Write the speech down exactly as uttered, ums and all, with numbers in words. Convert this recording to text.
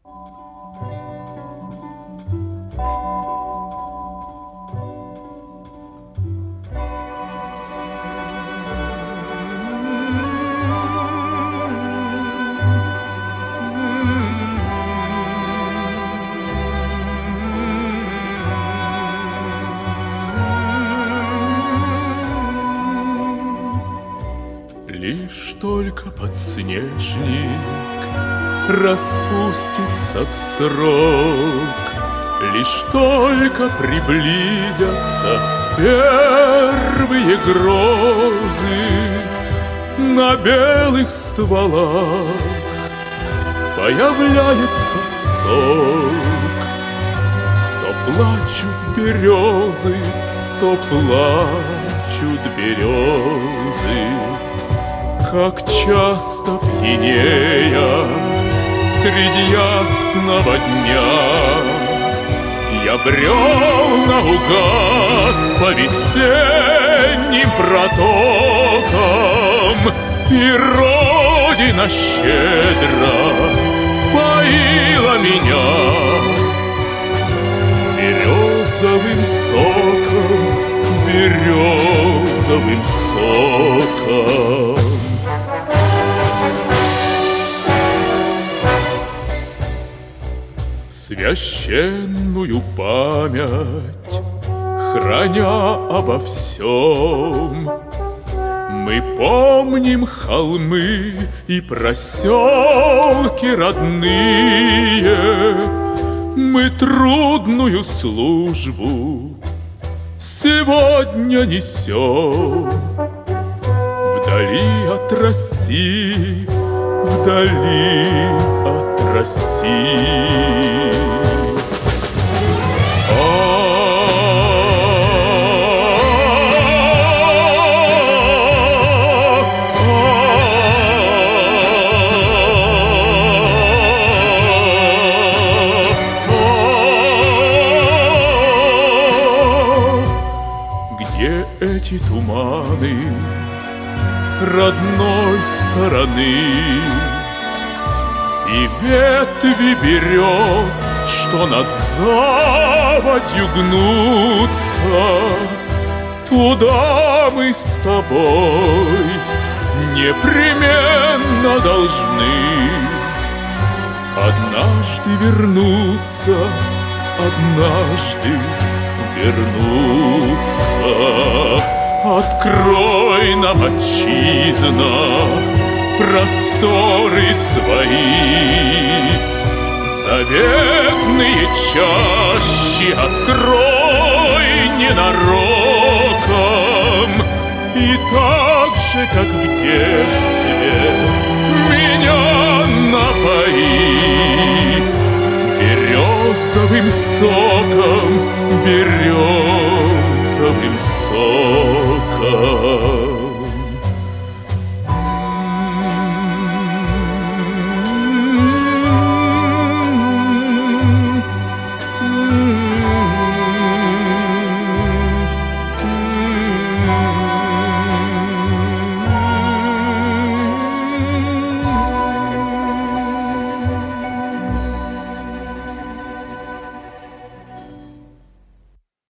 Лишь только подснежник распустится в срок, лишь только приблизятся первые грозы, на белых стволах появляется сок. То плачут березы, то плачут березы. Как часто пьянея среди ясного дня я брел наугад по весенним протокам, и Родина щедро поила меня березовым соком, березовым соком. Священную память храня обо всем, мы помним холмы и проселки родные. Мы трудную службу сегодня несем вдали от России, вдали от России. Где эти туманы родной стороны и ветви берез, что над заводью гнутся? Туда мы с тобой непременно должны однажды вернуться, однажды вернуться. Открой нам, отчизна, просторы свои, заветные чащи открой ненароком, и так же, как в детстве, меня напои березовым соком, березовым соком.